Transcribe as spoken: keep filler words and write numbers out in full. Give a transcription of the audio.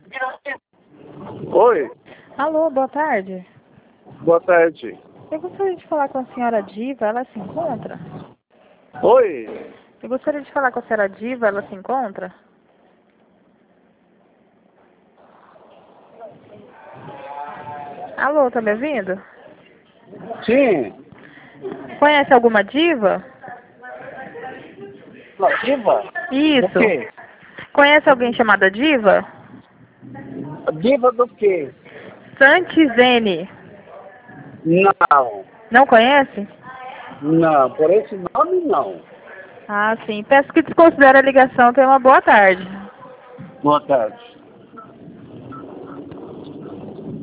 Oi, Alô, boa tarde. boa tarde. Eu gostaria de falar com a senhora Diva, ela se encontra? Oi, Eu gostaria de falar com a senhora Diva, ela se encontra? Alô, tá me ouvindo? sim, Conhece alguma diva? diva? Do Isso. quê? Conhece alguém chamada Diva? Diva do quê? Santizene. Não, Não conhece? não, por esse nome não. Ah, sim. Peço que desconsidere a ligação. Tenha uma boa tarde. Boa tarde.